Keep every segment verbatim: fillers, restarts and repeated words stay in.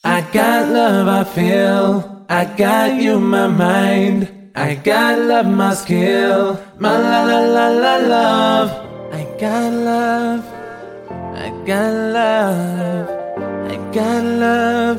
I got love I feel, I got you my mind, I got love my skill, my la la la la love. I got love, I got love, I got love.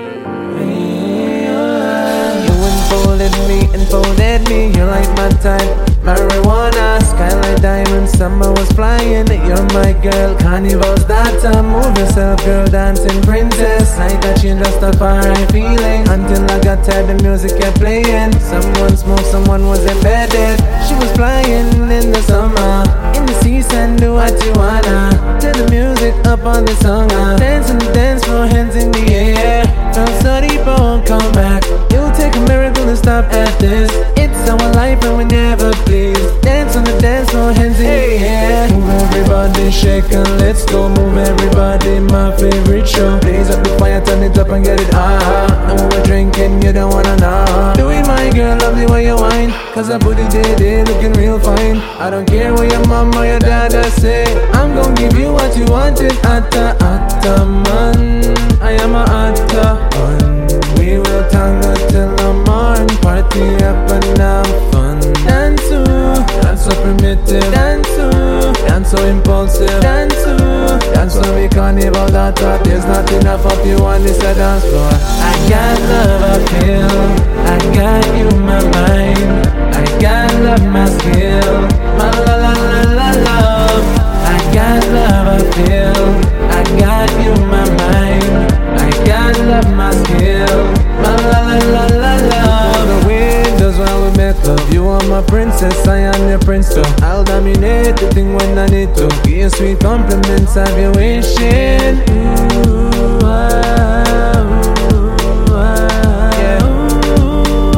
You unfolded me, enfolded me, you're like my type. Marijuana, skyline diamonds, summer was flying. You're my girl, carnival's data. Move yourself, girl, dancing princess. Night that you just a fire feeling. Until I got tired, the music kept playing. Someone smoked, someone was embedded. She was flying in the summer, in the season, do what you wanna. Turn the music up on the song. Dance on the dance floor, hands in the air. Felt so deep, I won't come back. It'll take a miracle to stop at this. It's our life and we never please. Dance on the dance floor, hands in the air. Move everybody, shake and let's go. Move everybody, my favorite show. Blaze up the fire, turn it up and get it hot. And when we're drinking, you don't wanna know. Do it, my girl, love the way you whine. Cause I put it there, there, looking real fine. I don't care what your mama or your dada say. I'm gonna give you what you wanted. Atta, atta, man, I am a atta man. We will tango till the morn. Party up and have fun. Dance to, dance so primitive. Dance to, dance so impulsive. Dance to, dance so we carnival that thought. There's not enough of you on this dance floor. I got love I feel, I got you my mind, I got love my skill, my la la la la love. I got love I feel, I got you my mind, I got love my skill, my la la la la love. The windows while we make love. You are my princess, I am your prince too. I'll dominate the thing when I need to. Give you sweet compliments, have you wishing. Ooh, ah, ooh, ah, yeah. Ooh,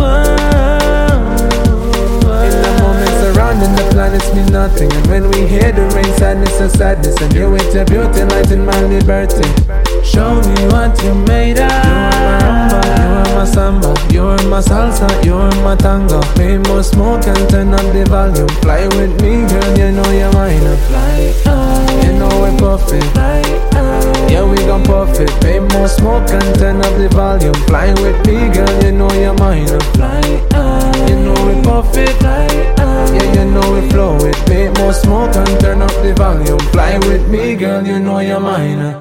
ah, ooh, ah. In the moment surrounding the planets mean nothing. And when we hear the rain, sadness and sadness. And you with your beauty, lighten my liberty. Show me what you made of. You are my rumba, you are my samba, you are my salsa, you are my tango. We must smoke and turn up the volume. Fly with me, girl, you know you're mine. Fly, oh, you know we're puffin'. Fly, oh, yeah, we gon' puff it. We must smoke and turn up the volume. Fly with me, girl, you know you're mine. Fly, oh, you know we puff it. Fly, oh, yeah, you know we flow it. We must smoke and turn up the volume. Fly with me, girl, you know you're mine.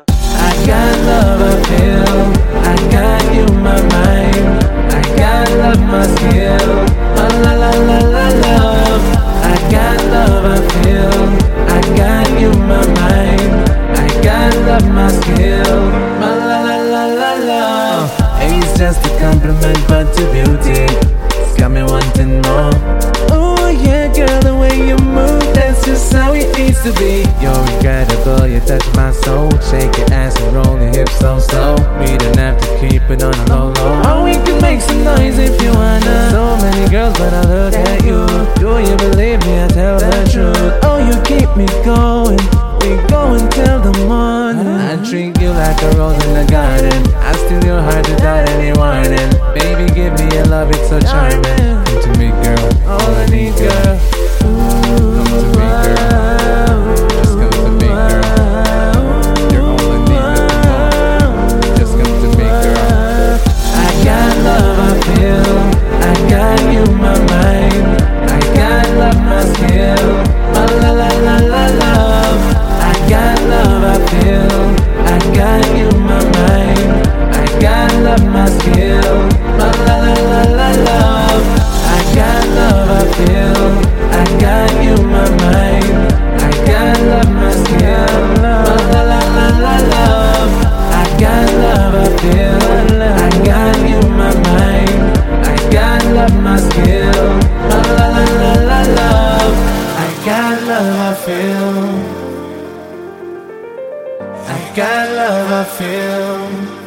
I got love I feel, I got you my mind, I got love my skill, my la la la la love. I got love I feel, I got you my mind, I got love my skill, my la la la la love. Hey, it's just a compliment but to beauty, it's got me wanting more. Oh yeah girl, the way you move, that's just how it needs to be. You're incredible, you touch my soul. Shake your ass and roll your hips so slow. We don't have to keep it on a low low. Oh, we can make some noise if you wanna. So many girls but I look at you. Do you believe me, I tell the truth. Oh, you keep me going, we go until the morning. I treat you like a rose in the garden, I steal your heart without any warning. Baby, give me your love, it's so charming. Come to me girl, all I need girl. Come to me girl, just come to me girl. You're all I need, just come to me girl. I got love I feel, I got you my mind, I got love my skill, my la la la la love. I got love I feel, I got you my mind, I got love my skill, my la la la la love. I got love I feel, I got you my mind, I got love my skill, my la la la la love. I got love I feel, I got you my mind, I got love my skill, my la la la la love. I got love I feel, I got love I feel.